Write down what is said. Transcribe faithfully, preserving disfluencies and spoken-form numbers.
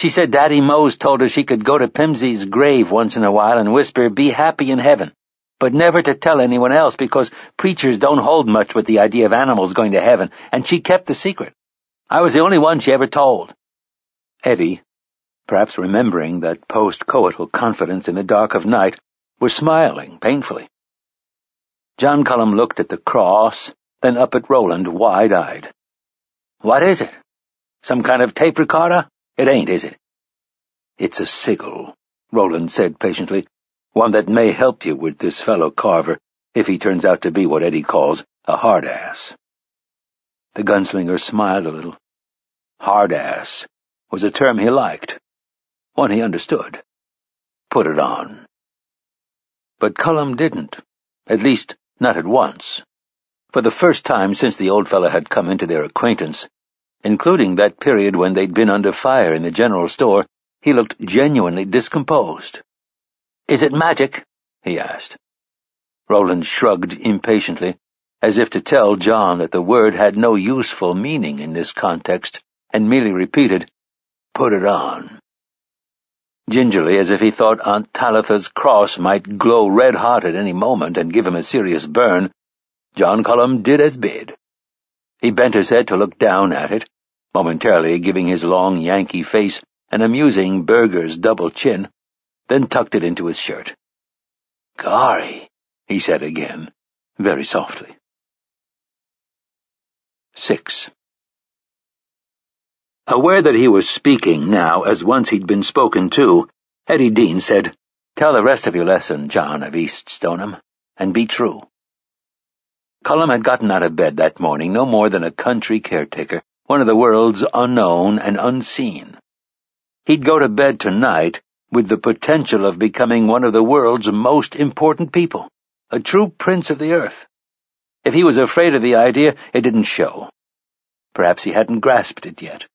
She said Daddy Mose told her she could go to Pimsey's grave once in a while and whisper, "Be happy in heaven," but never to tell anyone else because preachers don't hold much with the idea of animals going to heaven, and she kept the secret. I was the only one she ever told. Eddie, perhaps remembering that post-coital confidence in the dark of night, was smiling painfully. John Cullum looked at the cross, then up at Roland, wide-eyed. "What is it? Some kind of tape recorder? It ain't, is it?" "It's a sigil," Roland said patiently. "One that may help you with this fellow Carver, if he turns out to be what Eddie calls a hard-ass." The gunslinger smiled a little. Hard-ass was a term he liked, one he understood. Put it on. But Cullum didn't, at least not at once. For the first time since the old fellow had come into their acquaintance, including that period when they'd been under fire in the general store, he looked genuinely discomposed. "Is it magic?" he asked. Roland shrugged impatiently, as if to tell John that the word had no useful meaning in this context, and merely repeated, "Put it on." Gingerly, as if he thought Aunt Talitha's cross might glow red-hot at any moment and give him a serious burn, John Cullum did as bid. He bent his head to look down at it, momentarily giving his long Yankee face an amusing burgher's double chin, then tucked it into his shirt. "Gorry," he said again, very softly. Six. Aware that he was speaking now as once he'd been spoken to, Eddie Dean said, "Tell the rest of your lesson, John of East Stoneham, and be true." Cullum had gotten out of bed that morning no more than a country caretaker, one of the world's unknown and unseen. He'd go to bed tonight with the potential of becoming one of the world's most important people, a true prince of the earth. If he was afraid of the idea, it didn't show. Perhaps he hadn't grasped it yet.